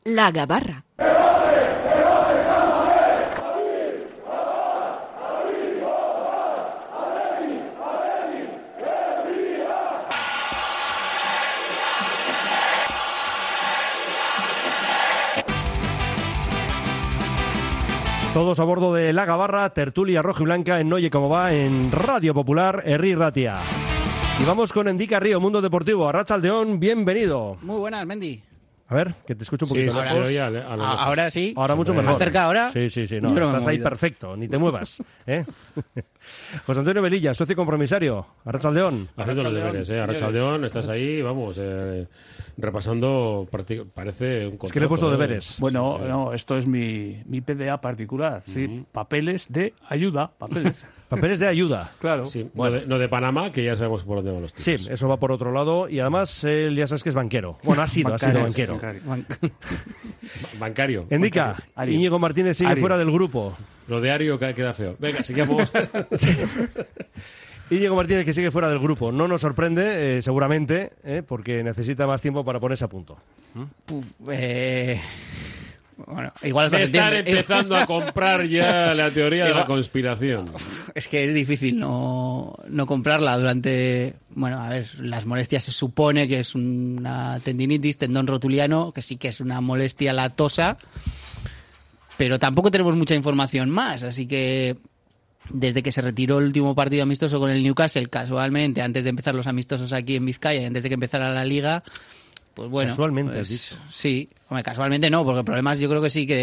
La Gabarra. Todos a bordo de La Gabarra, tertulia roja y blanca en Noye Como Va, en Radio Popular, Herri Ratia. Y vamos con Endika Río, Mundo Deportivo. Arratsaldeon, bienvenido. Muy buenas, Mendy. A ver, que te escucho un poquito más. Ahora sí. Ahora mucho mejor. ¿Más cerca ahora? Sí, no, estás ahí perfecto, ni te muevas. José Antonio Velilla, socio compromisario. Arratsaldeon. Haciendo los deberes, Arratsaldeon, estás ahí, vamos, repasando, parece un contrato. Es que le he puesto deberes. Bueno, sí. No, esto es mi PDA particular, sí, papeles de ayuda, papeles. Papeles de ayuda. Claro. Sí, bueno. no de Panamá, que ya sabemos por dónde van los tiros. Sí, eso va por otro lado y además él ya sabes que es banquero. Bueno, ha sido banquero. Bancario. Endika, Íñigo Martínez sigue fuera del grupo. Lo de Ario queda feo. Venga, sigamos. Íñigo Martínez que sigue fuera del grupo. No nos sorprende, seguramente, porque necesita más tiempo para ponerse a punto. Bueno, igual hasta estar empezando a comprar ya la teoría de la conspiración. Es que es difícil no comprarla durante... Bueno, a ver, las molestias se supone que es una tendinitis, tendón rotuliano, que sí que es una molestia latosa, pero tampoco tenemos mucha información más, así que desde que se retiró el último partido amistoso con el Newcastle, casualmente, antes de empezar los amistosos aquí en Vizcaya, antes de que empezara la Liga, pues bueno... Casualmente, has dicho. Sí, hombre, casualmente no, porque el problema yo creo que sí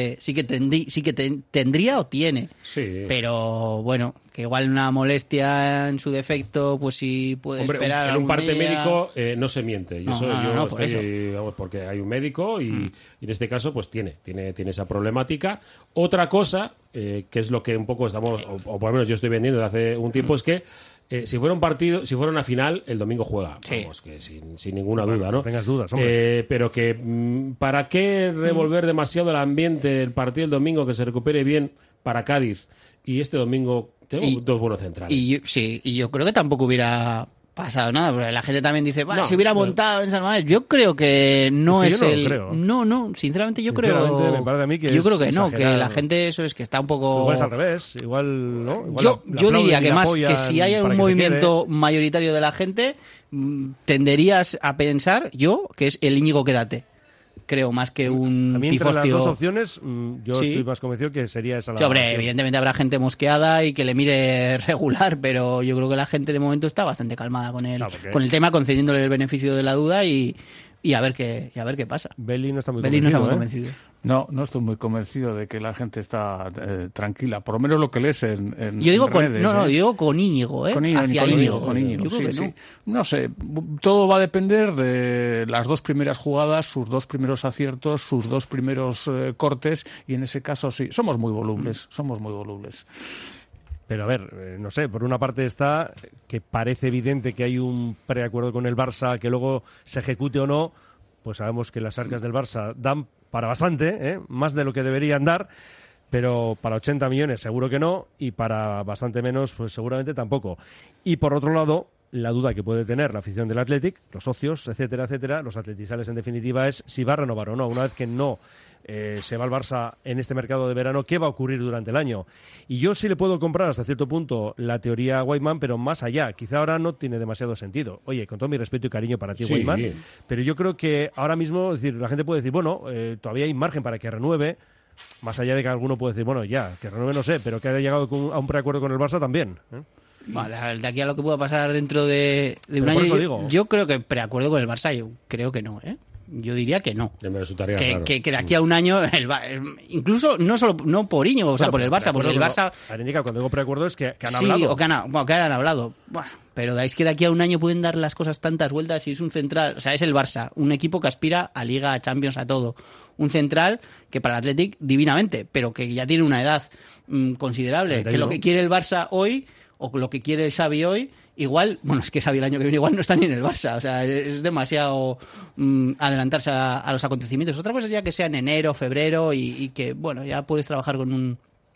que tendría o tiene. Sí. Pero bueno, que igual una molestia en su defecto, pues sí puede esperar. En un parte médico no se miente. Y No, eso no, yo no, por estoy, vamos, porque hay un médico y en este caso pues tiene esa problemática. Otra cosa, que es lo que un poco estamos, o por lo menos yo estoy vendiendo desde hace un tiempo, es que si fuera un partido, si fuera una final, el domingo juega. Sí. Vamos, que sin ninguna duda, ¿no? No tengas dudas, hombre. Pero que ¿para qué revolver demasiado el ambiente del partido el domingo, que se recupere bien para Cádiz? Y este domingo tengo dos buenos centrales. Y yo creo que tampoco hubiera pasado nada, porque la gente también dice, si hubiera montado en San Mamés. Yo creo que no es el... No, sinceramente yo creo... Me parece a mí que yo creo que exagerado. no, que la gente eso es que está un poco... Igual es al revés, igual, ¿no? Igual yo diría que más que si hay un movimiento mayoritario de la gente, tenderías a pensar que es el Íñigo quédate. Creo, más que un a mí, entre pifostio. las dos opciones, yo estoy más convencido que sería esa la... Sí, hombre, evidentemente habrá gente mosqueada y que le mire regular, pero yo creo que la gente de momento está bastante calmada con el tema, concediéndole el beneficio de la duda y a ver qué pasa. Beli no está muy convencido. No estoy muy convencido de que la gente está tranquila, por lo menos lo que lees en yo digo redes. Digo con Íñigo, Con Íñigo, yo creo que sí. no. No sé, todo va a depender de las dos primeras jugadas, sus dos primeros aciertos, sus dos primeros cortes, y en ese caso sí, somos muy volubles. Pero a ver, no sé, por una parte está que parece evidente que hay un preacuerdo con el Barça, que luego se ejecute o no, pues sabemos que las arcas del Barça dan para bastante, más de lo que deberían dar, pero para 80 millones seguro que no, y para bastante menos pues seguramente tampoco. Y por otro lado, la duda que puede tener la afición del Athletic, los socios, etcétera, los atletizales en definitiva, es si va a renovar o no. Una vez que no se va al Barça en este mercado de verano, ¿qué va a ocurrir durante el año? Y yo sí le puedo comprar hasta cierto punto la teoría Whiteman, pero más allá. Quizá ahora no tiene demasiado sentido. Oye, con todo mi respeto y cariño para ti, Sí. Whiteman, pero yo creo que ahora mismo, es decir, la gente puede decir, bueno, todavía hay margen para que renueve, más allá de que alguno puede decir, bueno, ya, que renueve no sé, pero que haya llegado a un preacuerdo con el Barça también. Vale, de aquí a lo que pueda pasar dentro de un Pero año, yo creo que preacuerdo con el Barça, yo creo que no, Yo diría que no. Me resultaría que, raro. que de aquí a un año, incluso no por Íñigo, o sea, por el Barça, porque el Barça... Indica, cuando digo preacuerdo es que han sí, hablado. O que han hablado. Bueno, pero es que de aquí a un año pueden dar las cosas tantas vueltas y es un central, o sea, es el Barça, un equipo que aspira a Liga, a Champions, a todo. Un central que para el Athletic divinamente, pero que ya tiene una edad considerable. 31. Que lo que quiere el Barça hoy, o lo que quiere Xavi hoy, igual, bueno, es que Xavi el año que viene igual no está ni en el Barça, o sea, es demasiado adelantarse a los acontecimientos. Otra cosa es ya que sea en enero, febrero y que, bueno, ya puedes trabajar con un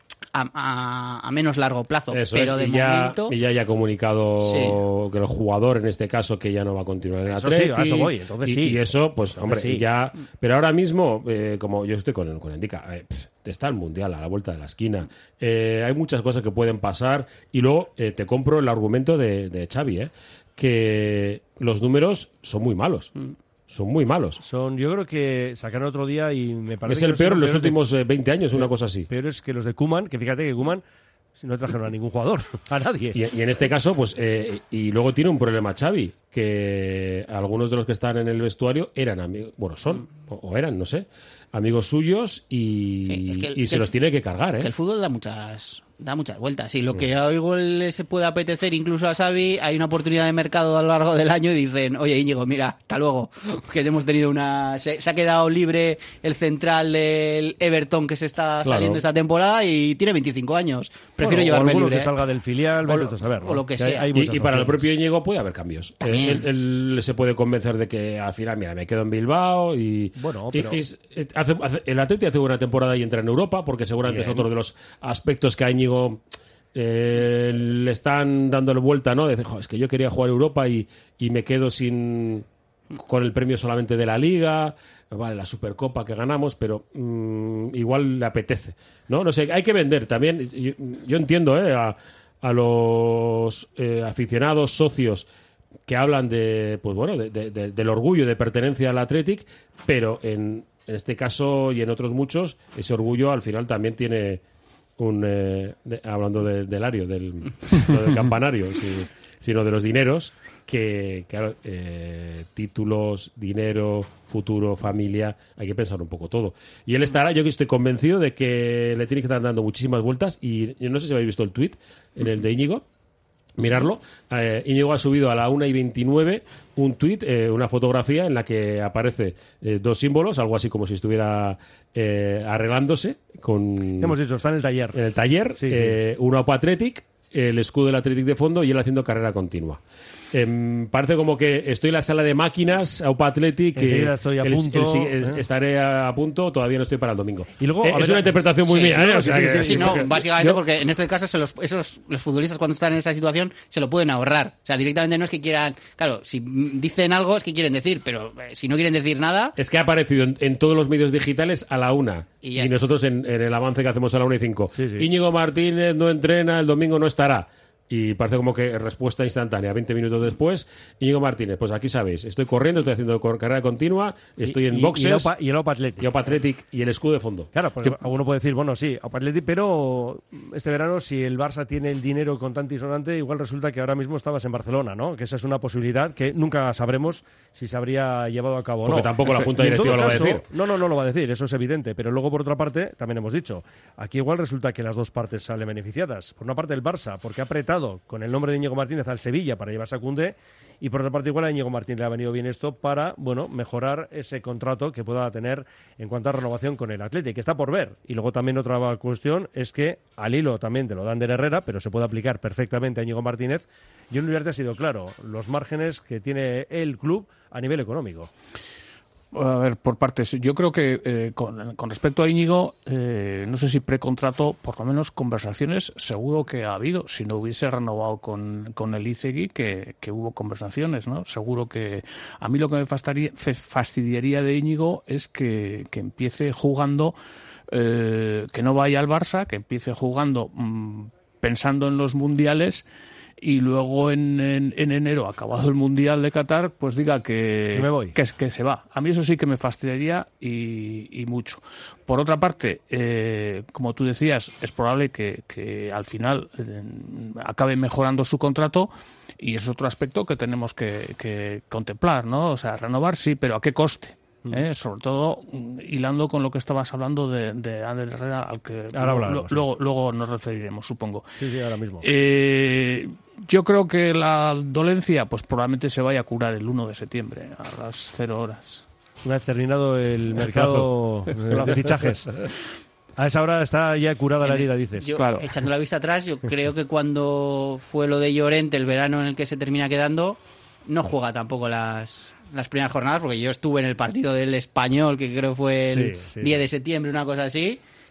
a menos largo plazo. Eso pero es, de y ya, momento... y ya haya comunicado que el jugador, en este caso, que ya no va a continuar en Eso Atleti. sí, a eso voy, entonces sí. Y eso, pues, hombre, sí. ya... Pero ahora mismo, como yo estoy con Indica, está el Mundial a la vuelta de la esquina. Hay muchas cosas que pueden pasar. Y luego te compro el argumento de Xavi, que los números son muy malos. Son muy malos. Yo creo que sacaron otro día y me parece Es que el no sé peor si en los peores de- últimos 20 años, una cosa así. Peores que los de Koeman, que fíjate que Koeman no trajeron a ningún jugador, a nadie. Y en este caso, pues, y luego tiene un problema Xavi, que algunos de los que están en el vestuario eran amigos, bueno, son, o eran, no sé, amigos suyos y, Sí, es que y se los tiene que cargar, Que el fútbol da muchas vueltas. Y lo que a igual le se puede apetecer incluso a Xavi, hay una oportunidad de mercado a lo largo del año y dicen, oye Íñigo, mira, hasta luego, que hemos tenido se ha quedado libre el central del Everton que se está Claro. saliendo esta temporada y tiene 25 años. Prefiero Bueno, llevarme o alguno libre. que salga del filial, vete tú a saber, ¿no? o lo que hay- sea. hay muchas Y para el opciones. propio Íñigo puede haber cambios. También. Él se puede convencer de que al final, mira, me quedo en Bilbao y... Bueno, y- pero- el Atleti hace buena temporada y entra en Europa, porque seguramente Bien. es otro de los aspectos que a Íñigo le están dándole vuelta, ¿no? De decir, "Jo, es que yo quería jugar Europa y me quedo con el premio solamente de la Liga, vale, la Supercopa que ganamos, pero igual le apetece, ¿no? No sé, hay que vender también. Yo entiendo, a los aficionados, socios que hablan de, pues bueno, del orgullo de pertenencia al Athletic, pero en este caso y en otros muchos, ese orgullo al final también tiene hablando del ario, no del campanario, sino de los dineros, que claro, títulos, dinero, futuro, familia, hay que pensar un poco todo. Y él estará, yo que estoy convencido de que le tiene que estar dando muchísimas vueltas, y yo no sé si habéis visto el tuit, en el de Íñigo, mirarlo. Íñigo ha subido a la 1:29 un tuit, una fotografía en la que aparece dos símbolos, algo así como si estuviera arreglándose Hemos dicho, está en el taller. en el taller, Sí, sí. un Aupa Athletic, el escudo del Athletic de fondo y él haciendo carrera continua. Parece como que estoy en la sala de máquinas, Aupa Athletic, Enseguida estoy a punto, estaré a punto, todavía no estoy para el domingo. Y luego, a es ver, una interpretación muy sí, mía, no, o sea sí, que- sí, Sí, no, porque básicamente yo- porque en este caso los futbolistas cuando están en esa situación se lo pueden ahorrar. O sea, directamente no es que quieran... Claro, si dicen algo es que quieren decir, pero si no quieren decir nada... Es que ha aparecido en todos los medios digitales a la 1 Y y, ya está. nosotros en el avance que hacemos a la 1:05. Sí, sí. Íñigo Martínez no entrena, el domingo no estará. Y parece como que respuesta instantánea, 20 minutos después. Íñigo Martínez, pues aquí sabéis, estoy corriendo, estoy haciendo carrera continua, estoy en boxes, Y el Aupa Athletic. y Aupa Athletic y el escudo de fondo. Claro, porque alguno puede decir, bueno, sí, Aupa Athletic, pero este verano si el Barça tiene el dinero contante y sonante, igual resulta que ahora mismo estabas en Barcelona, ¿no? Que esa es una posibilidad que nunca sabremos si se habría llevado a cabo o no. Porque tampoco la Junta Y en Directiva todo lo va a caso, decir. No lo va a decir, eso es evidente. Pero luego, por otra parte, también hemos dicho, aquí igual resulta que las dos partes salen beneficiadas. Por una parte, el Barça, porque ha apretado con el nombre de Íñigo Martínez al Sevilla para llevarse a Koundé, y por otra parte, igual a Íñigo Martínez le ha venido bien esto para, bueno, mejorar ese contrato que pueda tener en cuanto a renovación con el Athletic, que está por ver. Y luego también otra cuestión es que al hilo también te lo dan de Herrera, pero se puede aplicar perfectamente a Íñigo Martínez. Y un Uriarte ha sido claro, los márgenes que tiene el club a nivel económico. A ver, por partes. Yo creo que con respecto a Íñigo, no sé si precontrato, por lo menos conversaciones, seguro que ha habido. Si no hubiese renovado con el Izegui, que hubo conversaciones, ¿no? Seguro que... A mí lo que me fastidiaría de Íñigo es que empiece jugando, que no vaya al Barça, que empiece jugando pensando en los mundiales y luego en enero, acabado el Mundial de Qatar, pues diga que me voy. que se va. A mí eso sí que me fastidiaría y mucho. Por otra parte, como tú decías, es probable que al final acabe mejorando su contrato y es otro aspecto que tenemos que contemplar, ¿no? O sea, renovar sí, pero ¿a qué coste? Sobre todo hilando con lo que estabas hablando de Ander Herrera, al que Ahora hablaremos, sí. luego nos referiremos, supongo. Sí, ahora mismo. Yo creo que la dolencia pues probablemente se vaya a curar el 1 de septiembre a las 0 horas. Una vez terminado el mercado de fichajes. A esa hora está ya curada la herida, dices. Yo, Claro. echando la vista atrás, yo creo que cuando fue lo de Llorente, el verano en el que se termina quedando, no juega tampoco las primeras jornadas, porque yo estuve en el partido del Español, que creo fue el Sí, sí. 10 de septiembre, una cosa así,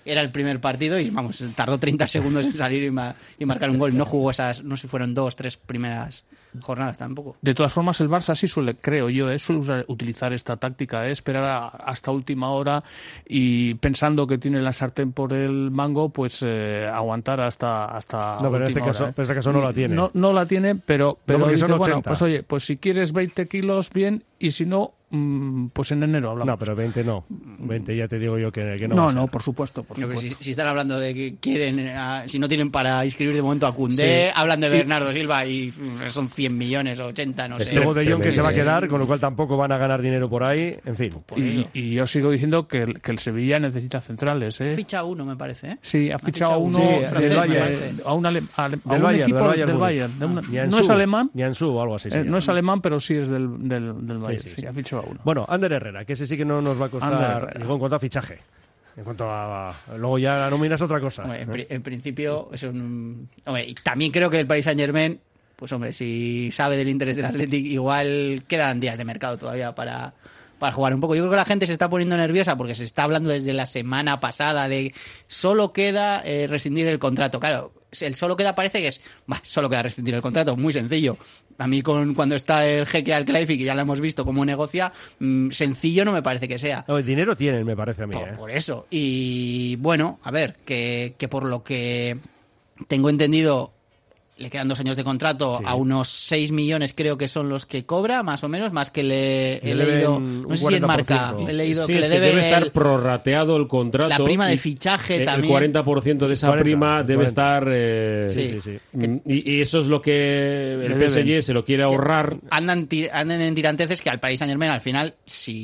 era el primer partido y vamos, tardó 30 segundos en salir y marcar un gol. No jugó esas, no sé si fueron 2-3 primeras jornadas tampoco. De todas formas, el Barça sí suele, creo yo, suele utilizar esta táctica de esperar hasta última hora y pensando que tiene la sartén por el mango, pues aguantar hasta no, pero última hora, en este caso no la tiene. No la tiene, pero porque dice, son 80. bueno, pues oye, pues si quieres 20 kilos, bien, y si no, pues en enero hablamos. No, pero 20 no. 20 ya te digo yo que no va a ser. No, por supuesto. Si están hablando de que quieren, si no tienen para inscribir de momento a Koundé, hablan de Bernardo Silva y son 100 millones o 80, no sé. Luego de Jong que se va a quedar, con lo cual tampoco van a ganar dinero por ahí, en fin. Y yo sigo diciendo que el Sevilla necesita centrales, ¿eh? Ficha uno, me parece, ¿eh? Sí, ha fichado a uno del Bayern, a un equipo del Bayern. No es alemán. Nianzú o algo así. No es alemán, pero sí es del Bayern. Sí. Ha fichado a uno. Bueno, Ander Herrera, que ese sí que no nos va a costar, digo, en cuanto a fichaje. En cuanto a luego ya la nómina es otra cosa. Hombre, en principio es un... Hombre, y también creo que el Paris Saint-Germain, pues hombre, si sabe del interés del Athletic, igual quedan días de mercado todavía para jugar un poco. Yo creo que la gente se está poniendo nerviosa porque se está hablando desde la semana pasada de solo queda rescindir el contrato. Claro, el solo queda parece que es solo queda rescindir el contrato, muy sencillo. A mí cuando está el jeque Al-Khelaifi, que ya lo hemos visto cómo negocia, sencillo no me parece que sea. No, el dinero tienen, me parece a mí. Por eso. Y bueno, a ver, que por lo que tengo entendido, le quedan 2 años de contrato, a unos 6 millones creo que son los que cobra, más o menos, más que he leído, no sé si en Marca, he leído sí, que es le debe estar prorrateado el contrato. La prima de fichaje también. El 40% de esa prima debe estar... Sí. Y eso es lo que el PSG se lo quiere ahorrar. Andan en tiranteces que al Paris Saint-Germain al final,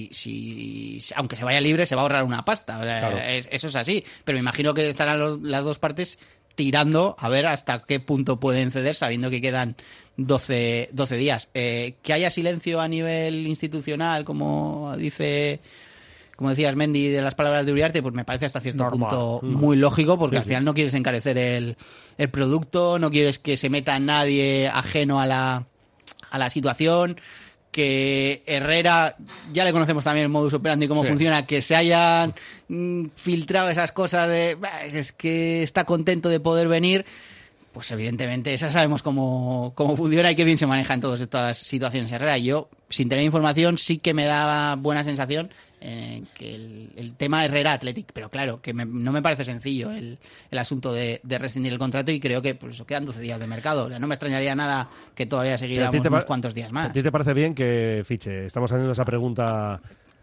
si aunque se vaya libre, se va a ahorrar una pasta. O sea, claro. Eso es así. Pero me imagino que estarán las dos partes tirando a ver hasta qué punto pueden ceder sabiendo que quedan 12 días. Que haya silencio a nivel institucional, como decías, Mendy, de las palabras de Uriarte, pues me parece hasta cierto punto muy lógico, porque al final no quieres encarecer el producto, no quieres que se meta nadie ajeno a la situación, que Herrera, ya le conocemos también el modus operandi, cómo funciona, que se hayan filtrado esas cosas de es que está contento de poder venir, pues evidentemente esa sabemos cómo funciona y qué bien se maneja en todas estas situaciones Herrera. Y yo, sin tener información, sí que me daba buena sensación que el tema Herrera Athletic, pero claro, que no me parece sencillo el asunto de rescindir el contrato y creo que pues quedan 12 días de mercado. O sea, no me extrañaría nada que todavía seguiramos unos cuantos días más. ¿A ti te parece bien que fiche? Estamos haciendo esa pregunta...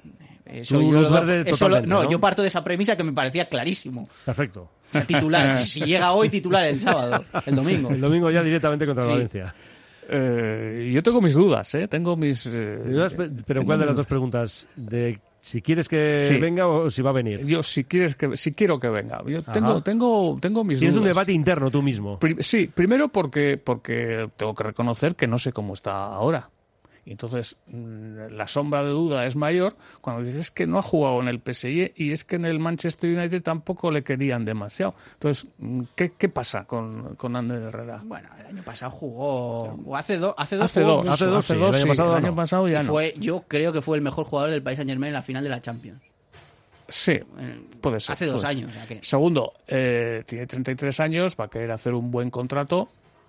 Yo parto de esa premisa que me parecía clarísimo. Perfecto. O sea, titular, si llega hoy, titular el sábado, el domingo. El domingo ya directamente contra Valencia. Yo tengo mis dudas, tengo mis... Pero ¿cuál de las dos preguntas? ¿De si quieres que venga o si va a venir? Yo si quiero que venga. Yo tengo mis dudas. Tienes un debate interno tú mismo. Sí, primero porque tengo que reconocer que no sé cómo está ahora. Y entonces la sombra de duda es mayor cuando dices es que no ha jugado en el PSG y es que en el Manchester United tampoco le querían demasiado. Entonces, ¿qué pasa con Ander Herrera? Bueno, el año pasado jugó, o hace dos, el año pasado ya no. Yo creo que fue el mejor jugador del Paris Saint-Germain en la final de la Champions. Sí, puede ser. Hace 2 años. O sea que... Segundo, tiene 33 años, va a querer hacer un buen contrato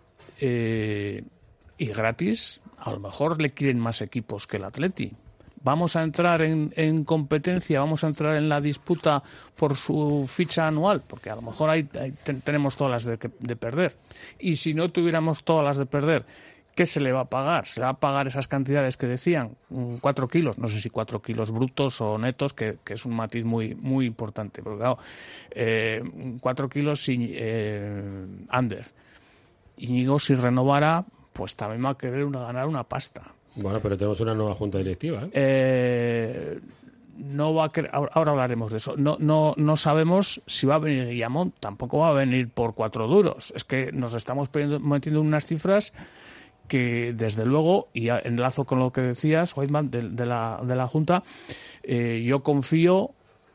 y gratis. A lo mejor le quieren más equipos que el Atleti. Vamos a entrar en competencia, vamos a entrar en la disputa por su ficha anual, porque a lo mejor tenemos todas las de perder. Y si no tuviéramos todas las de perder, ¿qué se le va a pagar? Se le va a pagar esas cantidades que decían, 4 kilos, no sé si 4 kilos brutos o netos, que es un matiz muy, muy importante. Porque claro, 4 kilos sin Ander. Íñigo, si renovara, pues también va a querer ganar una pasta. Bueno, pero tenemos una nueva junta directiva. No va a querer, ahora hablaremos de eso. No sabemos si va a venir Guillamón. Tampoco va a venir por 4 duros. Es que nos estamos metiendo unas cifras que, desde luego, y enlazo con lo que decías, Weidman, de la Junta, yo confío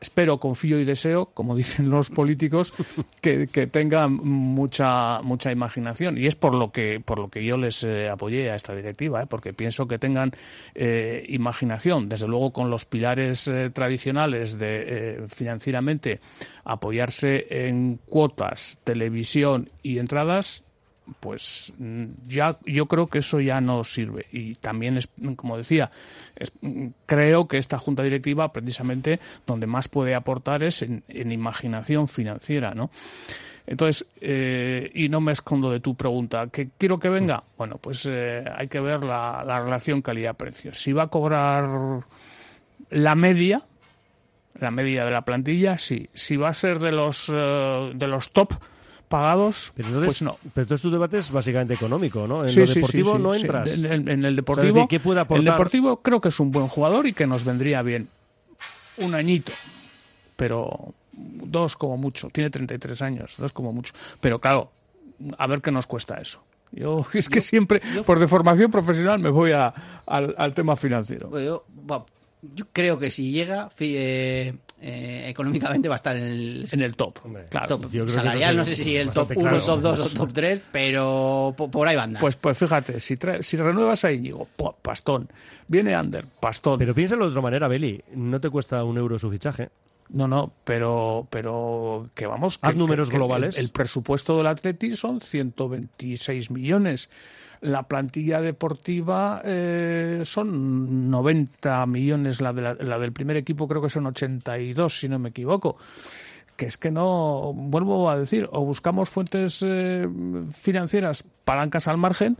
espero, confío y deseo, como dicen los políticos, que tengan mucha imaginación. Y es por lo que yo les apoyé a esta directiva, porque pienso que tengan imaginación, desde luego con los pilares tradicionales de financieramente apoyarse en cuotas, televisión y entradas. Pues ya yo creo que eso ya no sirve, y también es, como decía, creo que esta junta directiva precisamente donde más puede aportar es en imaginación financiera, ¿no? Entonces, y no me escondo de tu pregunta, ¿qué quiero que venga? Bueno, pues hay que ver la relación calidad-precio. Si va a cobrar la media de la plantilla, sí. Si va a ser de los top pagados, pero entonces, pues no. Pero entonces tu debate es básicamente económico, ¿no? En lo deportivo no entras. Sí. En el deportivo, o sea, es decir, ¿qué puede aportar? El deportivo creo que es un buen jugador y que nos vendría bien un añito, pero 2 como mucho. Tiene 33 años, 2 como mucho. Pero claro, a ver qué nos cuesta eso. Yo siempre, por deformación profesional, me voy al tema financiero. Yo creo que si llega económicamente va a estar en el top. Hombre, claro. Top yo creo salarial, que no sé si el top 1, claro. top 2 o top 3, pero por ahí va a andar. Pues fíjate, si renuevas a Íñigo, pastón. Viene Ander, pastón. Pero piénsalo de otra manera, Beli. No te cuesta €1 su fichaje. No, pero que vamos... Haz números globales. El presupuesto del Atleti son 126 millones. La plantilla deportiva son 90 millones. La del primer equipo creo que son 82, si no me equivoco. Que es que no... Vuelvo a decir, o buscamos fuentes financieras, palancas al margen...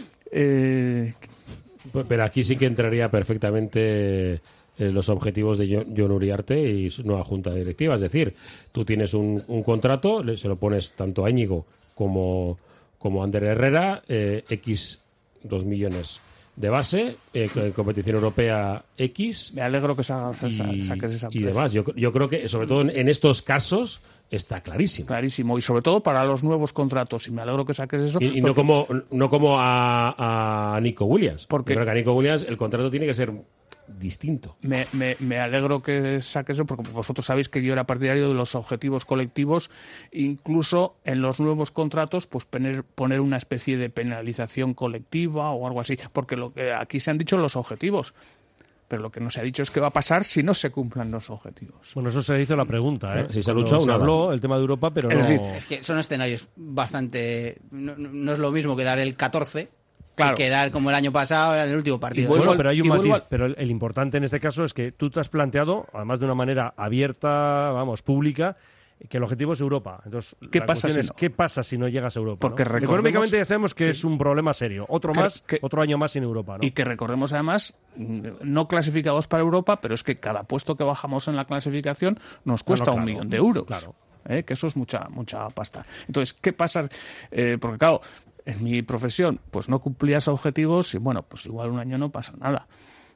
Pero aquí sí que entraría perfectamente... los objetivos de Jon Uriarte y su nueva junta directiva. Es decir, tú tienes un contrato, se lo pones tanto a Íñigo como a Ander Herrera, X 2 millones de base, competición europea X. Me alegro que saques esa y demás. Yo creo que, sobre todo en estos casos, está clarísimo. Clarísimo, y sobre todo para los nuevos contratos, y me alegro que saques eso. Y no como a Nico Williams. Porque yo creo que a Nico Williams el contrato tiene que ser distinto. Me alegro que saques eso, porque vosotros sabéis que yo era partidario de los objetivos colectivos, incluso en los nuevos contratos, pues poner una especie de penalización colectiva o algo así, porque lo que aquí se han dicho los objetivos, pero lo que no se ha dicho es qué va a pasar si no se cumplan los objetivos. Bueno, eso se hizo la pregunta, ¿eh? Si se ha luchado, se habló el tema de Europa, pero no... Es que son escenarios bastante... No es lo mismo que dar el 14... Claro. Que quedar como el año pasado en el último partido. Bueno, pero hay un matiz. Pero el importante en este caso es que tú te has planteado, además de una manera abierta, pública, que el objetivo es Europa. Entonces, ¿Qué pasa si no llegas a Europa? Porque ¿no? Económicamente ya sabemos que es un problema serio. Otro año más sin Europa, ¿no? Y que recordemos además, no clasificados para Europa, pero es que cada puesto que bajamos en la clasificación nos cuesta €1 millón. Claro. Que eso es mucha pasta. Entonces, ¿qué pasa? Porque claro, en mi profesión, pues no cumplías objetivos y bueno, pues igual un año no pasa nada.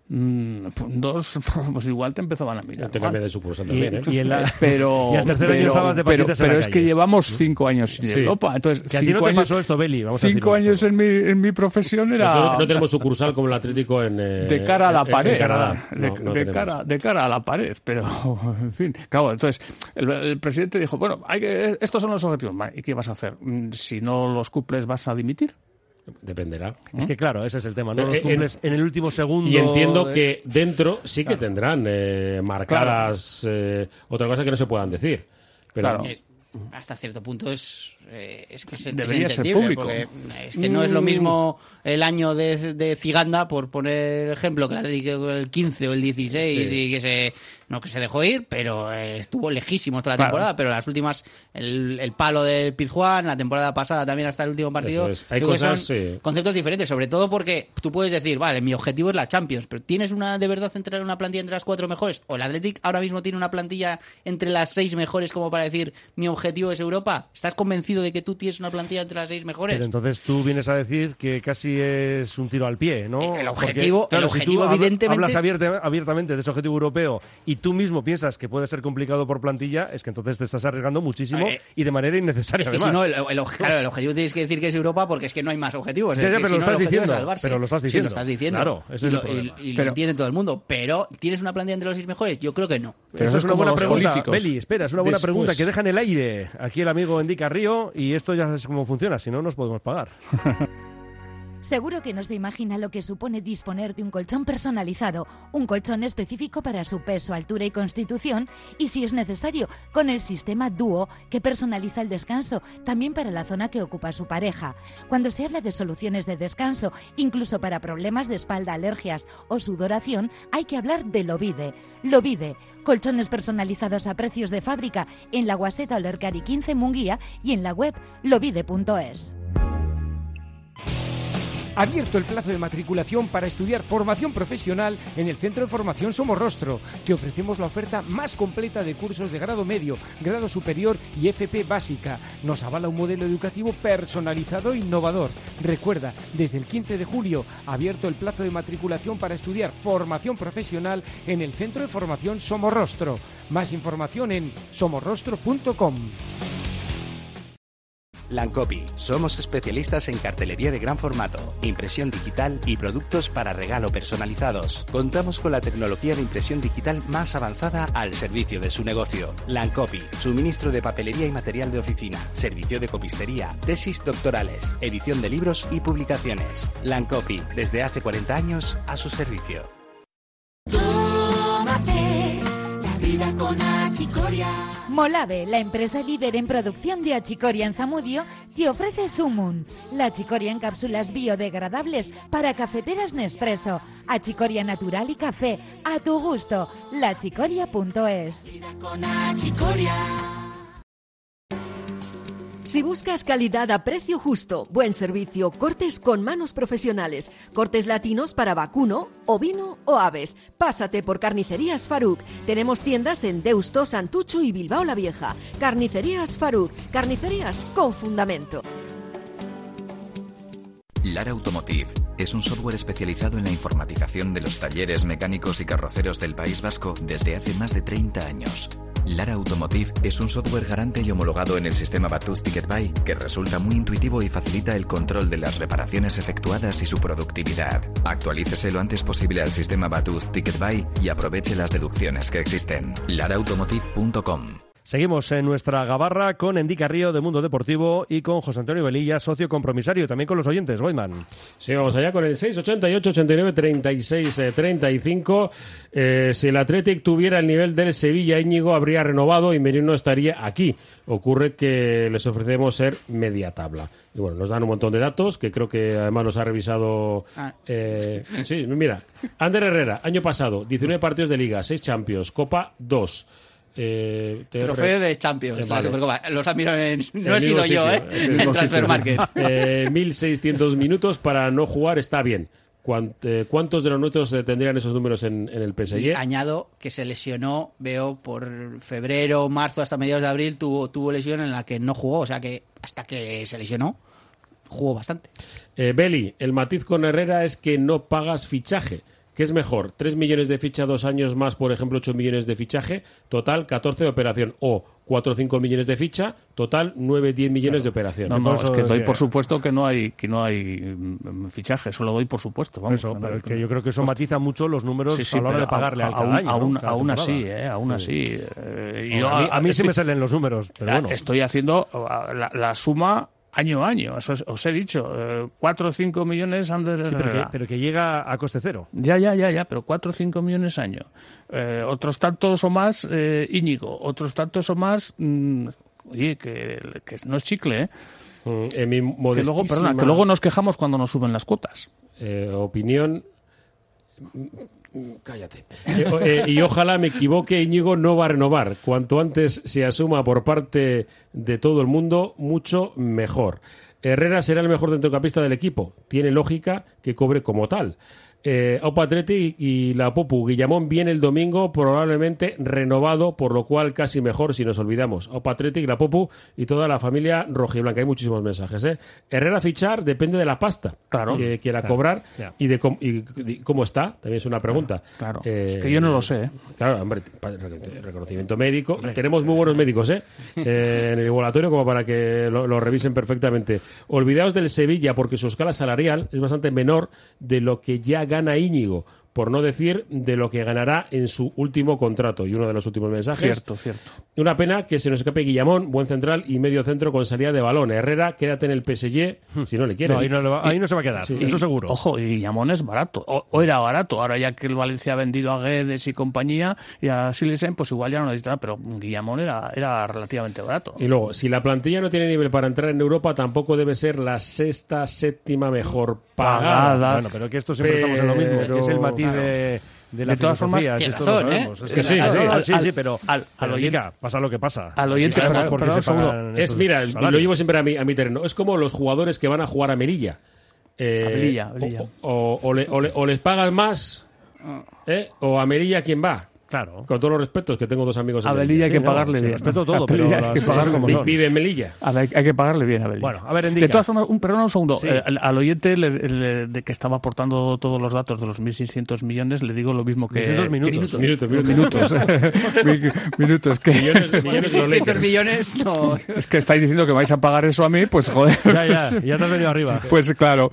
2, pues igual te empezaban a mirar. Te cambié de sucursal también, ¿eh? Pero al tercer año estabas de patitas en la es calle. que llevamos 5 años sin Europa. Entonces, que a ti no te pasó esto, Beli. 5 años en mi profesión era... No tenemos sucursal como el Atlético de cara a la pared. En Canadá. De cara a la pared. Pero, en fin. Claro, entonces, el presidente dijo, bueno, estos son los objetivos. ¿Y qué vas a hacer? Si no los cumples, ¿vas a dimitir? Dependerá. Es que claro, ese es el tema. No los cumples en el último segundo. Y entiendo que dentro sí que tendrán marcadas otra cosa que no se puedan decir. Pero hasta cierto punto es que debería es ser público. Porque es que no es lo mismo el año de Ciganda, por poner ejemplo, que el 15 o el 16 sí. Y que se dejó ir, pero estuvo lejísimo hasta la temporada. Pero las últimas, el palo del Pizjuán, la temporada pasada también hasta el último partido. Hay cosas, conceptos diferentes, sobre todo porque tú puedes decir, vale, mi objetivo es la Champions, pero ¿tienes de verdad entrar en una plantilla entre las 4 mejores? ¿O el Athletic ahora mismo tiene una plantilla entre las 6 mejores como para decir, mi objetivo es Europa? ¿Estás convencido de que tú tienes una plantilla entre las 6 mejores? Pero entonces tú vienes a decir que casi es un tiro al pie, ¿no? El objetivo, si tú evidentemente... hablas abiertamente de ese objetivo europeo y tú mismo piensas que puede ser complicado por plantilla, es que entonces te estás arriesgando muchísimo y de manera innecesaria. Es que además. si no, claro, el objetivo tienes que decir que es Europa porque es que no hay más objetivos. Ya, pero lo estás diciendo. Pero lo estás diciendo. Sí, lo estás diciendo. Claro, ese es el problema. Y lo entiende todo el mundo. Pero, ¿tienes una plantilla entre los 6 mejores? Yo creo que no. Pero esa es una buena pregunta, políticos. Beli, espera, es una buena pregunta que deja en el aire aquí el amigo Endica Río, y esto ya sabes cómo funciona, si no nos podemos pagar. Seguro que no se imagina lo que supone disponer de un colchón personalizado, un colchón específico para su peso, altura y constitución, y si es necesario, con el sistema Duo, que personaliza el descanso, también para la zona que ocupa su pareja. Cuando se habla de soluciones de descanso, incluso para problemas de espalda, alergias o sudoración, hay que hablar de Lovide. Lovide, colchones personalizados a precios de fábrica en la Guaseta Olercari 15 Munguía y en la web lovide.es. Abierto el plazo de matriculación para estudiar formación profesional en el Centro de Formación Somorrostro. Te ofrecemos la oferta más completa de cursos de grado medio, grado superior y FP básica. Nos avala un modelo educativo personalizado e innovador. Recuerda, desde el 15 de julio, abierto el plazo de matriculación para estudiar formación profesional en el Centro de Formación Somorrostro. Más información en somorrostro.com. Lancopy. Somos especialistas en cartelería de gran formato, impresión digital y productos para regalo personalizados. Contamos con la tecnología de impresión digital más avanzada al servicio de su negocio. Lancopy. Suministro de papelería y material de oficina, servicio de copistería, tesis doctorales, edición de libros y publicaciones. Lancopy. Desde hace 40 años a su servicio. Tómate la vida con Achicoria. Molave, la empresa líder en producción de achicoria en Zamudio, te ofrece Sumun, la achicoria en cápsulas biodegradables para cafeteras Nespresso. Achicoria natural y café, a tu gusto. Lachicoria.es. Si buscas calidad a precio justo, buen servicio, cortes con manos profesionales, cortes latinos para vacuno, ovino o aves, pásate por Carnicerías Faruk. Tenemos tiendas en Deusto, Santucho y Bilbao la Vieja. Carnicerías Faruk, carnicerías con fundamento. Lara Automotive es un software especializado en la informatización de los talleres mecánicos y carroceros del País Vasco desde hace más de 30 años. Lara Automotive es un software garante y homologado en el sistema Batus Ticket Buy que resulta muy intuitivo y facilita el control de las reparaciones efectuadas y su productividad. Actualícese lo antes posible al sistema Batus Ticket Buy y aproveche las deducciones que existen. laraautomotive.com. Seguimos en nuestra gabarra con Endica Río de Mundo Deportivo y con José Antonio Velilla, socio compromisario, también con los oyentes. Goiman. Sí, vamos allá con el 688 89 36 35. Si el Athletic tuviera el nivel del Sevilla, Íñigo habría renovado y Merino estaría aquí. Ocurre que les ofrecemos ser media tabla. Y bueno, nos dan un montón de datos que creo que además nos ha revisado. Sí, mira, Ander Herrera, año pasado, 19 partidos de Liga, 6 Champions, Copa 2. Trofeo de Champions, vale. la Supercopa. Los han mirado no he sido yo, en Transfer Market. 1.600 minutos para no jugar está bien. ¿Cuántos de los nuestros tendrían esos números en el PSG? Y añado que se lesionó, veo, por febrero, marzo, hasta mediados de abril, tuvo lesión en la que no jugó. O sea que hasta que se lesionó, jugó bastante. Beli, el matiz con Herrera es que no pagas fichaje. ¿Qué es mejor? 3 millones de ficha, 2 años más, por ejemplo, 8 millones de fichaje, total 14 de operación. O 4 o 5 millones de ficha, total 9 10 millones de operación. No, es que doy por supuesto que no hay fichaje, eso lo doy por supuesto. Vamos, eso, pero es que yo creo que eso matiza mucho los números a la hora de pagarle al cada año. Aún así. A mí sí me salen los números, pero bueno. Estoy haciendo la suma año a año, eso os he dicho, 4 o 5 millones Ander Herrera. Pero que llega a coste cero. Ya, pero 4 o 5 millones año. Otros tantos o más Íñigo, otros tantos o más, oye, que no es chicle, En mi modestísima... que luego nos quejamos cuando nos suben las cuotas. Opinión... Cállate. Y ojalá me equivoque, Íñigo no va a renovar. Cuanto antes se asuma por parte de todo el mundo, mucho mejor. Herrera será el mejor centrocampista del equipo. Tiene lógica que cobre como tal. Aupa Athletic y la Popu. Guillamón viene el domingo, probablemente renovado, por lo cual casi mejor si nos olvidamos. Aupa Athletic, la Popu y toda la familia rojiblanca. Hay muchísimos mensajes, ¿eh? Herrera fichar depende de la pasta que quiera cobrar y de cómo está. También es una pregunta. Claro. Es que yo no lo sé, ¿eh? Claro, hombre, reconocimiento médico. Hombre. Tenemos muy buenos médicos, en el igualatorio, como para que lo revisen perfectamente. Olvidaos del Sevilla, porque su escala salarial es bastante menor de lo que ya gana Íñigo, por no decir de lo que ganará en su último contrato. Y uno de los últimos mensajes. Cierto. Una pena que se nos escape Guillamón, buen central y medio centro con salida de balón. Herrera, quédate en el PSG si no le quiere. No, ahí no se va a quedar, eso seguro. Ojo, y Guillamón es barato, o era barato. Ahora ya que el Valencia ha vendido a Guedes y compañía y a Silesen, pues igual ya no necesitaba, pero Guillamón era relativamente barato. Y luego, si la plantilla no tiene nivel para entrar en Europa, tampoco debe ser la sexta, séptima mejor pagada. Bueno, pero que esto siempre estamos en lo mismo, que es el matiz de todas formas, tiene razón, ¿eh? Es que sí, pero al oyente pasa lo que pasa. Al oyente, mira, lo llevo siempre a mi terreno. Es como los jugadores que van a jugar a Melilla. Melilla. O les pagan más, o a Melilla ¿quién va? Claro. Con todos los respetos, que tengo dos amigos en Melilla. A Melilla hay que pagarle bien. Respeto todo, pero hay que pagarle como son. Vive en Melilla. Hay que pagarle bien a Melilla. Bueno, a ver, Indica. De todas formas, perdón un segundo. Sí. Al oyente de que estaba aportando todos los datos de los 1.600 millones, le digo lo mismo que... 600 minutos. Minutos. Que... Millones, millones, no... Es que estáis diciendo que vais a pagar eso a mí, pues joder. Ya te has venido arriba. Pues claro...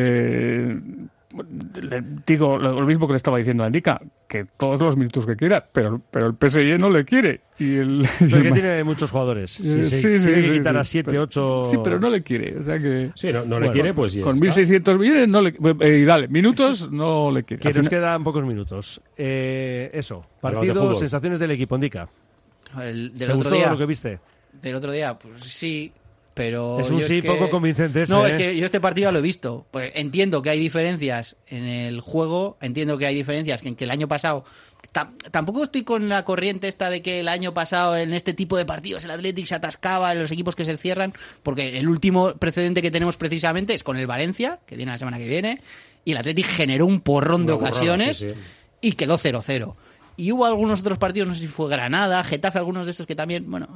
le digo lo mismo que le estaba diciendo a Indica, que todos los minutos que quiera, pero el PSG no le quiere. Pero que tiene muchos jugadores. Sí, tiene que quitar a 7, 8... Sí, pero no le quiere. O sea que... Sí, no le quiere, pues... Con 1.600 millones no le... y dale, minutos no le quiere. Que nos quedan pocos minutos. Eso, partido, sensaciones del equipo, Indica. ¿Te gustó lo que viste? Del otro día, pues sí... Pero es un sí poco convincente ese, No, es que yo este partido lo he visto. Pues entiendo que hay diferencias en el juego, entiendo que hay diferencias en que el año pasado... Tampoco estoy con la corriente esta de que el año pasado en este tipo de partidos el Athletic se atascaba, en los equipos que se cierran, porque el último precedente que tenemos precisamente es con el Valencia, que viene la semana que viene, y el Athletic generó un porrón de ocasiones y quedó 0-0. Y hubo algunos otros partidos, no sé si fue Granada, Getafe, algunos de estos que también, bueno,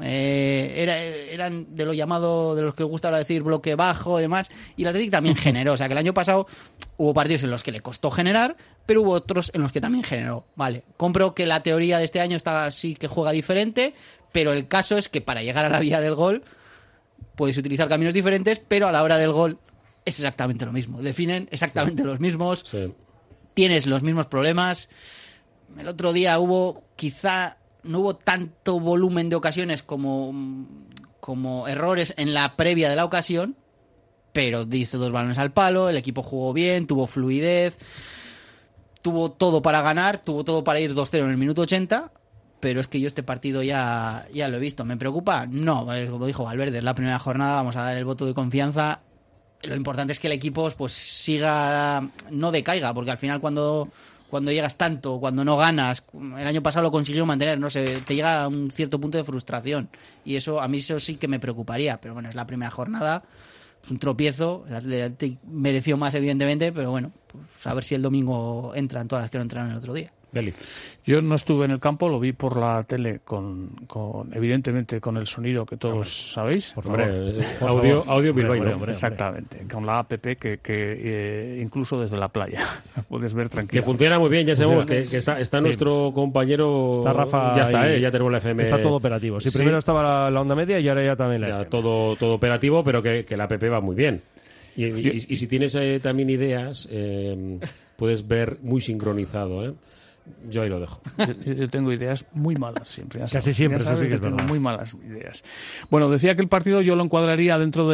eran de lo llamado, de los que gusta ahora decir bloque bajo y demás, y el Athletic también generó. O sea, que el año pasado hubo partidos en los que le costó generar, pero hubo otros en los que también generó. Vale, compro que la teoría de este año está así que juega diferente, pero el caso es que para llegar a la vía del gol puedes utilizar caminos diferentes, pero a la hora del gol es exactamente lo mismo. Definen exactamente los mismos, tienes los mismos problemas. El otro día quizá no hubo tanto volumen de ocasiones como errores en la previa de la ocasión, pero diste 2 balones al palo, el equipo jugó bien, tuvo fluidez, tuvo todo para ganar, tuvo todo para ir 2-0 en el minuto 80, pero es que yo este partido ya lo he visto. ¿Me preocupa? No, como dijo Valverde, es la primera jornada, vamos a dar el voto de confianza. Lo importante es que el equipo pues siga, no decaiga, porque al final cuando llegas tanto, cuando no ganas, el año pasado lo consiguió mantener, no sé, te llega a un cierto punto de frustración. Y a mí eso sí que me preocuparía. Pero bueno, es la primera jornada, es un tropiezo, mereció más evidentemente, pero bueno, pues a ver si el domingo entran todas las que no entraron el otro día. Beli. Yo no estuve en el campo, lo vi por la tele, evidentemente con el sonido que todos sabéis. Por favor. Audio bilbaíno. Exactamente, con la app que incluso desde la playa puedes ver tranquilo. Que funciona muy bien, ya sabemos que está nuestro compañero. Está Rafa. Ya está, ya tenemos la FM. Está todo operativo. Sí, primero estaba la onda media y ahora ya también la FM. Todo operativo, pero que la app va muy bien. Y si tienes también ideas, puedes ver muy sincronizado, Yo ahí lo dejo. Yo tengo ideas muy malas siempre. Casi siempre, eso sí que es verdad. Tengo muy malas ideas. Bueno, decía que el partido yo lo encuadraría dentro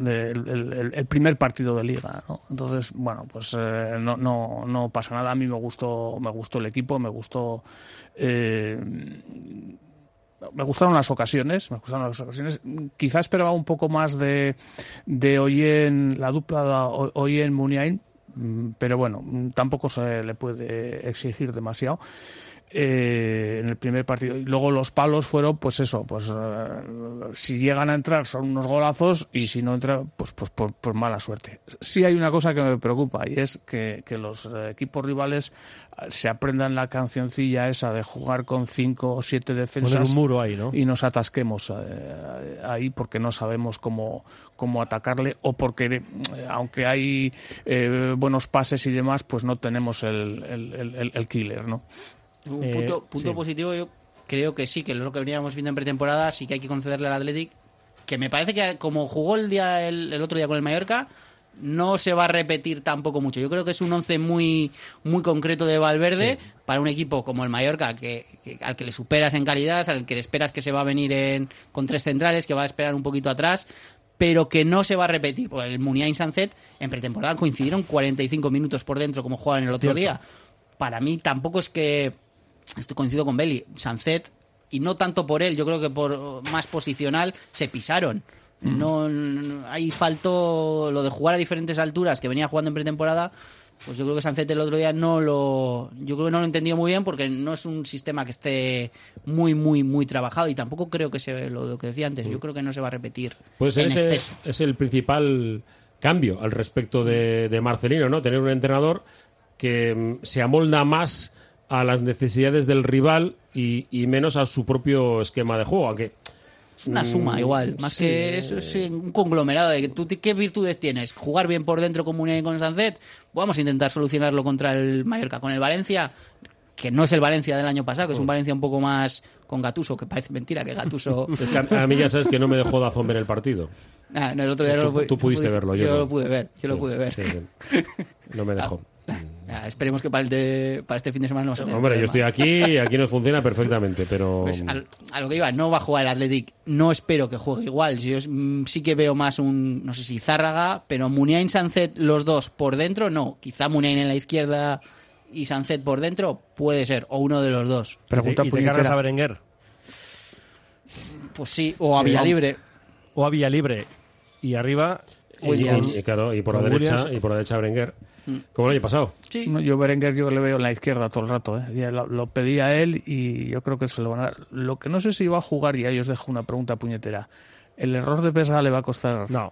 el primer partido de Liga, ¿no? Entonces, bueno, pues no pasa nada. A mí me gustó el equipo, me gustaron las ocasiones. Quizás esperaba un poco más de Ollén, la dupla de Ollén-Muniain, pero bueno, tampoco se le puede exigir demasiado. en el primer partido. Y luego los palos fueron, pues eso, si llegan a entrar son unos golazos y si no entran, pues mala suerte. Sí hay una cosa que me preocupa y es que los equipos rivales se aprendan la cancioncilla esa de jugar con 5 o 7 defensas. Poner un muro ahí, ¿no? Y nos atasquemos ahí porque no sabemos cómo atacarle o porque, aunque hay buenos pases y demás, pues no tenemos el killer, ¿no? Un punto positivo, yo creo que sí, que es lo que veníamos viendo en pretemporada, sí que hay que concederle al Athletic, que me parece que como jugó el otro día con el Mallorca, no se va a repetir tampoco mucho. Yo creo que es un 11 muy, muy concreto de Valverde para un equipo como el Mallorca, al que le superas en calidad, al que le esperas que se va a venir con 3 centrales, que va a esperar un poquito atrás, pero que no se va a repetir. Porque el Muniain Sancet en pretemporada coincidieron 45 minutos por dentro como jugaban el otro día. Para mí tampoco es que... Estoy coincido con Beli, Sancet, y no tanto por él, yo creo que por más posicional se pisaron. No, ahí faltó lo de jugar a diferentes alturas que venía jugando en pretemporada. Pues yo creo que Sancet el otro día yo creo que no lo entendió muy bien porque no es un sistema que esté muy, muy, muy trabajado y tampoco creo que lo que decía antes, yo creo que no se va a repetir pues en exceso. Es el principal cambio al respecto de Marcelino, ¿no? Tener un entrenador que se amolda más a las necesidades del rival y menos a su propio esquema de juego, aunque es una suma igual, más sí, que eso es un conglomerado de que tú qué virtudes tienes, jugar bien por dentro con Muniain y con Sancet, vamos a intentar solucionarlo contra el Mallorca. Con el Valencia, que no es el Valencia del año pasado, que es un Valencia un poco más con Gattuso, que parece mentira que Gattuso... Es que a mí ya sabes que no me dejó Dazón ver el partido. No, el otro día tú pudiste verlo, yo lo pude ver. Sí. No me dejó. Esperemos que para este fin de semana no va a ser. Hombre, problema. Yo estoy aquí nos funciona perfectamente, pero... Pues a lo que iba, no va a jugar el Athletic, no espero que juegue igual. Yo sí que veo más no sé si Zárraga, pero Muniain, Sancet, los dos por dentro, no. Quizá Muniain en la izquierda y Sancet por dentro, puede ser, o uno de los dos. ¿Y te cargas a Berenguer? Pues sí, o a Villalibre. O a Villalibre. Y arriba... Y por la derecha Berenguer. Como el año pasado. Sí. No, yo Berenguer le veo en la izquierda todo el rato. Lo pedí a él y yo creo que se lo van a dar. Lo que no sé si va a jugar, y ahí os dejo una pregunta puñetera. ¿El error de Pesga le va a costar? No.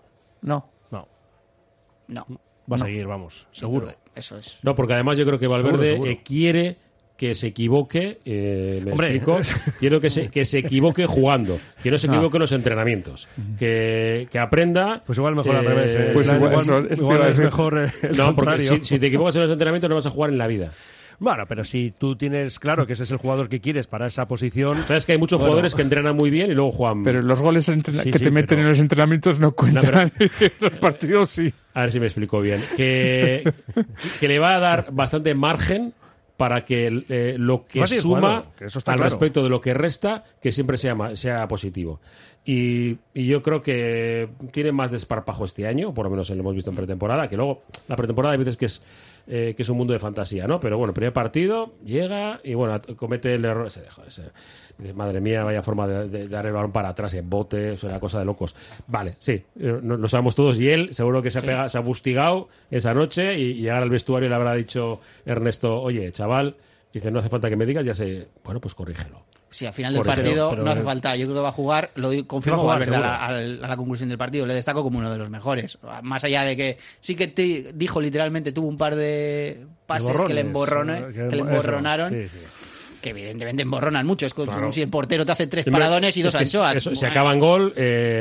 Va a seguir, vamos, seguro. Eso es. No, porque además yo creo que Valverde seguro. Quiere que se equivoque, explico, quiero que se equivoque jugando, que no se equivoque en los entrenamientos, que aprenda. Pues igual mejor al revés. Pues igual es mejor no, porque si te equivocas en los entrenamientos no vas a jugar en la vida. Bueno, pero si tú tienes claro que ese es el jugador que quieres para esa posición... Sabes que hay muchos jugadores que entrenan muy bien y luego juegan... Pero los goles te meten en los entrenamientos no cuentan. En los partidos sí. A ver si me explico bien. Que le va a dar bastante margen para que lo que suma al respecto de lo que resta, que siempre sea positivo. Y yo creo que tiene más desparpajo este año, por lo menos lo hemos visto en pretemporada, que luego la pretemporada hay veces que es un mundo de fantasía, ¿no? Pero bueno, primer partido, llega y bueno, comete el error. Madre mía, vaya forma de dar el balón para atrás en bote, es una cosa de locos. Vale, sí, lo sabemos todos. Y él seguro que se ha fustigado esa noche y llegar al vestuario le habrá dicho Ernesto, oye, chaval, dice, no hace falta que me digas, ya sé, bueno, pues corrígelo. Sí, al final del partido no hace falta. Yo creo que va a jugar, lo confirmo Valverde a la conclusión del partido. Le destaco como uno de los mejores. Más allá de que sí que dijo literalmente, tuvo un par de pases que le emborronaron. Sí. Que evidentemente emborronan mucho. Es como si el portero te hace 3 paradones y 2 anchoas. Si acaba en gol...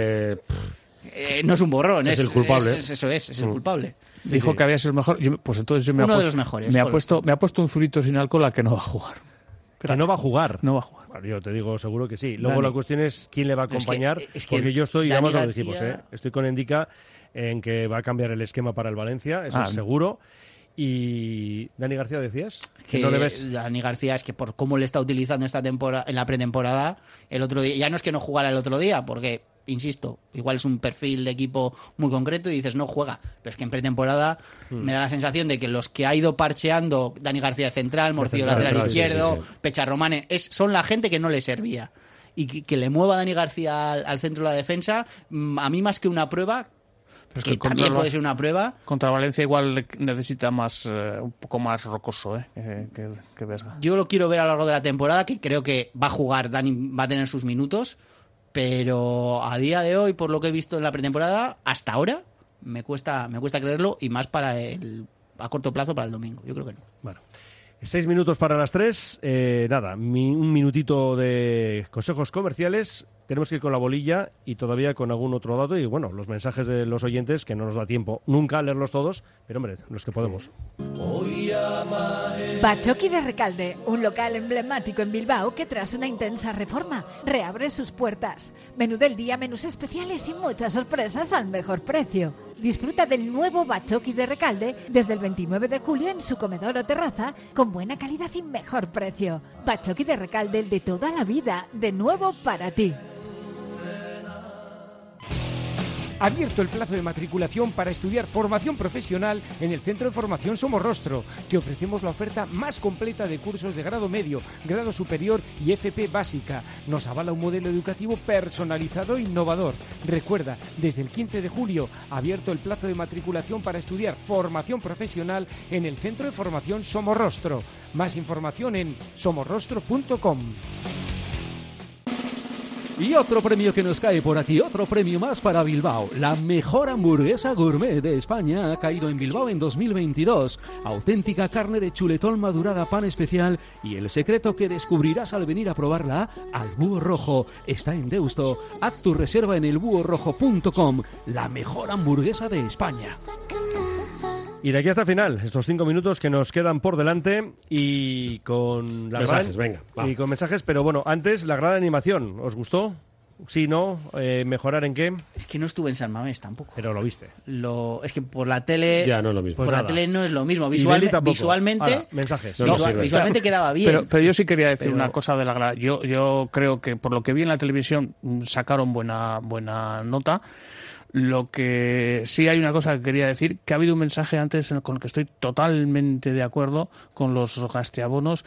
no es un borrón. Es el culpable. Es el culpable. Dijo que había sido el mejor. Pues entonces yo uno de los mejores. Me ha puesto un zurito sin alcohol a que no va a jugar. Que no va a jugar. No va a jugar. Bueno, yo te digo seguro que sí. Luego la cuestión es quién le va a acompañar. Porque yo estoy, además lo decimos, estoy con Endica en que va a cambiar el esquema para el Valencia, eso es seguro. Y Dani García, decías que no le ves. Dani García es que por cómo le está utilizando esta temporada en la pretemporada, el otro día, ya no es que no jugara el otro día, porque insisto, igual es un perfil de equipo muy concreto y dices no juega, pero es que en pretemporada me da la sensación de que los que ha ido parcheando, Dani García central, Morcillo lateral izquierdo, Pecha Romane, son la gente que no le servía, y que le mueva a Dani García al centro de la defensa, a mí más que una prueba, que también puede ser una prueba. Contra Valencia igual necesita más un poco más rocoso que Vesga. Yo lo quiero ver a lo largo de la temporada, que creo que va a jugar, Dani va a tener sus minutos, pero a día de hoy, por lo que he visto en la pretemporada, hasta ahora me cuesta creerlo, y más a corto plazo para el domingo. Yo creo que no. Bueno. 6 minutos para las 3. Un minutito de consejos comerciales. Tenemos que ir con la bolilla y todavía con algún otro dato. Y bueno, los mensajes de los oyentes, que no nos da tiempo nunca a leerlos todos, pero hombre, los que podemos. Batzoki de Recalde, un local emblemático en Bilbao que tras una intensa reforma reabre sus puertas. Menú del día, menús especiales y muchas sorpresas al mejor precio. Disfruta del nuevo Batzoki de Recalde desde el 29 de julio en su comedor o terraza con buena calidad y mejor precio. Batzoki de Recalde, el de toda la vida, de nuevo para ti. Abierto el plazo de matriculación para estudiar formación profesional en el Centro de Formación Somorrostro. Te ofrecemos la oferta más completa de cursos de grado medio, grado superior y FP básica. Nos avala un modelo educativo personalizado e innovador. Recuerda, desde el 15 de julio, abierto el plazo de matriculación para estudiar formación profesional en el Centro de Formación Somorrostro. Más información en somorrostro.com. Y otro premio que nos cae por aquí, otro premio más para Bilbao. La mejor hamburguesa gourmet de España ha caído en Bilbao en 2022. Auténtica carne de chuletón madurada, pan especial y el secreto que descubrirás al venir a probarla al Búho Rojo. Está en Deusto. Haz tu reserva en elbuhorrojo.com. La mejor hamburguesa de España. Y de aquí hasta el final, estos 5 minutos que nos quedan por delante y con la mensajes, venga, va. Y con mensajes, pero bueno, antes la gran animación, ¿os gustó? Sí, ¿no? ¿Mejorar en qué? Es que no estuve en San Mamés tampoco. Pero lo viste. Es que por la tele... Ya no es lo mismo. Por Pues la tele no es lo mismo. Visualmente... Ahora, mensajes. visualmente quedaba bien. Pero yo sí quería decir una cosa de la grada. Yo creo que por lo que vi en la televisión sacaron buena nota. Lo que sí hay una cosa que quería decir, que ha habido un mensaje antes con el que estoy totalmente de acuerdo con los gasteabonos.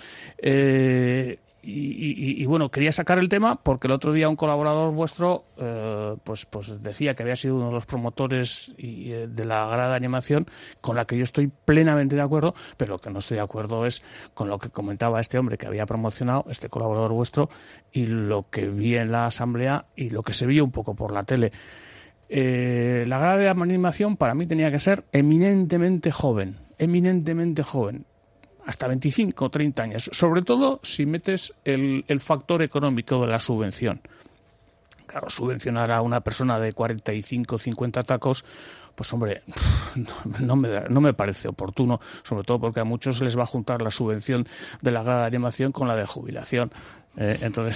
Y bueno, quería sacar el tema porque el otro día un colaborador vuestro pues decía que había sido uno de los promotores de la grada de animación, con la que yo estoy plenamente de acuerdo, pero lo que no estoy de acuerdo es con lo que comentaba este hombre que había promocionado, este colaborador vuestro, y lo que vi en la asamblea y lo que se vio un poco por la tele. La grada de animación para mí tenía que ser eminentemente joven, hasta 25 o 30 años, sobre todo si metes el factor económico de la subvención. Claro, subvencionar a una persona de 45 o 50 tacos, pues hombre, no me parece oportuno, sobre todo porque a muchos les va a juntar la subvención de la grada de animación con la de jubilación. Entonces,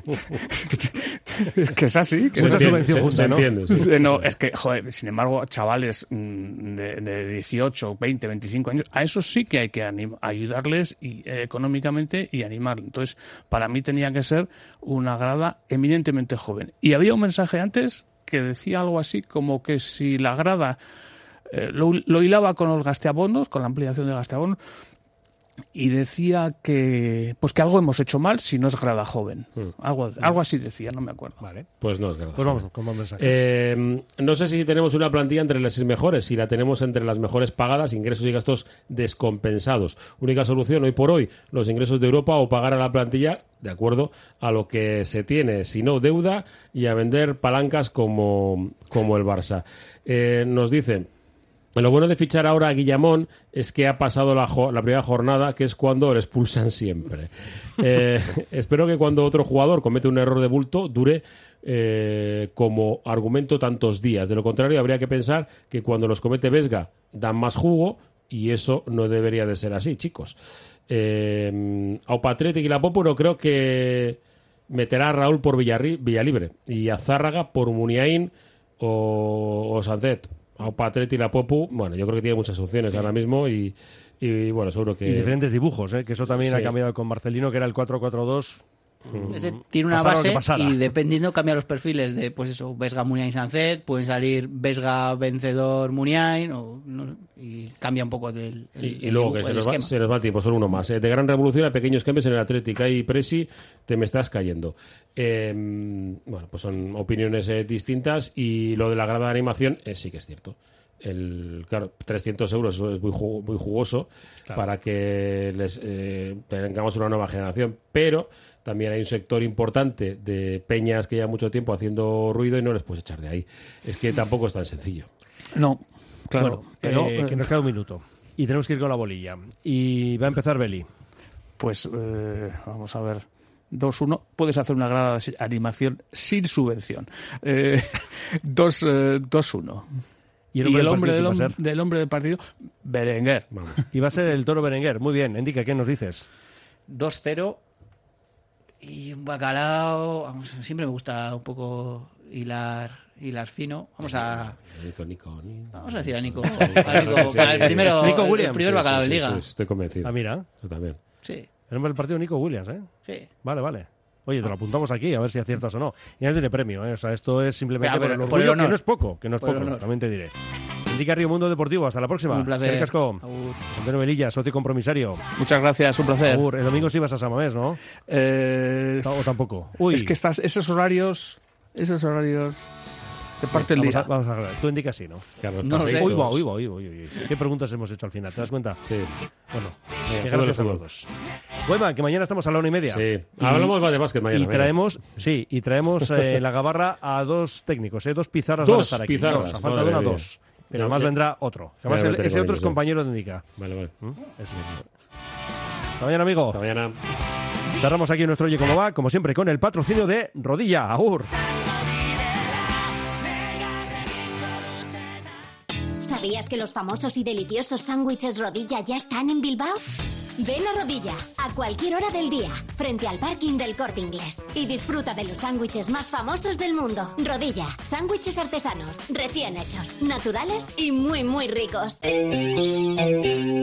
que es así. Que mucha subvención junta, ¿no? Entiende, No, es que, joder, sin embargo, chavales de 18, 20, 25 años, a esos sí que hay que ayudarles económicamente y animarles. Entonces, para mí tenía que ser una grada eminentemente joven. Y había un mensaje antes que decía algo así como que si la grada lo hilaba con los gasteabonos, con la ampliación de gasteabonos, y decía que algo hemos hecho mal si no es grada joven. Algo así decía, no me acuerdo. Vale. Pues no es grada Pues joven. vamos con más mensajes. No sé si tenemos una plantilla entre las 6 mejores, si la tenemos entre las mejores pagadas, ingresos y gastos descompensados. Única solución hoy por hoy, los ingresos de Europa o pagar a la plantilla de acuerdo a lo que se tiene, si no deuda, y a vender palancas como el Barça. Nos dicen: lo bueno de fichar ahora a Guillamón es que ha pasado la primera jornada, que es cuando le expulsan siempre. Espero que cuando otro jugador comete un error de bulto dure como argumento tantos días. De lo contrario, habría que pensar que cuando los comete Vesga dan más jugo, y eso no debería de ser así, chicos. Aupatretic y la Popo no creo que meterá a Raúl por Villalibre y a Zárraga por Muniain o Sancet. Aupatretic y la Popu, bueno, yo creo que tiene muchas opciones ahora mismo y bueno, seguro que... Y diferentes dibujos, que eso también Sí. ha cambiado con Marcelino, que era el 4-4-2 Tiene una Pasara lo base que pasara. y dependiendo cambia los perfiles de, pues eso, Vesga Muniain Sancet, pueden salir Vesga Vencedor Muniain y cambia un poco y luego que el se nos esquema. va el tiempo, solo uno más. De gran revolución a pequeños cambios en el Atlético y Presi, te me estás cayendo. Bueno, pues son opiniones distintas y lo de la grada de animación sí que es cierto. Claro, 300 euros es muy jugoso para que les tengamos una nueva generación, pero también hay un sector importante de peñas que llevan mucho tiempo haciendo ruido y no les puedes echar de ahí. Es que tampoco es tan sencillo. No, claro. Bueno, pero que nos queda un minuto y tenemos que ir con la bolilla. Y va a empezar Beli. Pues vamos a ver. 2-1, puedes hacer una grada de animación sin subvención. 2-1. ¿Y el hombre del hombre del partido, Berenguer. Vamos. Y va a ser el Toro Berenguer. Muy bien, Indica, ¿qué nos dices? 2-0 y un bacalao. Vamos, siempre me gusta un poco hilar fino. Vamos a decir a Nico. Para el primero, Nico Williams. El primer bacalao de liga. Sí, estoy convencido. Ah, mira. Yo también. Sí. El hombre del partido, Nico Williams, ¿eh? Sí. Vale. Oye, te lo apuntamos aquí, a ver si aciertas o no. Y no tiene premio, ¿eh? O sea, esto es simplemente por el por el orgullo, honor. que no es poco, también te diré. Indica Río Mundo Deportivo, hasta la próxima. Un placer. Casco. Agur. Antonio Velilla, socio compromisario. Muchas gracias, un placer. Agur. El domingo sí vas a San Mamés, ¿no? O tampoco. Uy. Es que esos horarios te parten el día. Vamos a ver. Tú indicas sí, ¿no? Carlos, No lo sé. Uy, va. ¿Qué preguntas hemos hecho al final? ¿Te das cuenta? Sí. Bueno, Venga, gracias a fútbol. los dos. Huema, que mañana estamos a la 1:30. Sí. Hablamos de básquet mañana. Y traemos la gabarra a dos técnicos, dos pizarras Dos van a estar aquí. pizarras, A falta de madre una, mía. dos. Pero además vendrá otro. Además, Ya, ese otro es sí. compañero de Indica. Vale. Eso. Hasta mañana, amigo. Hasta mañana. Cerramos aquí nuestro Oye Cómo Va, como siempre, con el patrocinio de Rodilla. Agur. ¿Sabías que los famosos y deliciosos sándwiches Rodilla ya están en Bilbao? Ven a Rodilla, a cualquier hora del día, frente al parking del Corte Inglés. Y disfruta de los sándwiches más famosos del mundo. Rodilla, sándwiches artesanos, recién hechos, naturales y muy, muy ricos.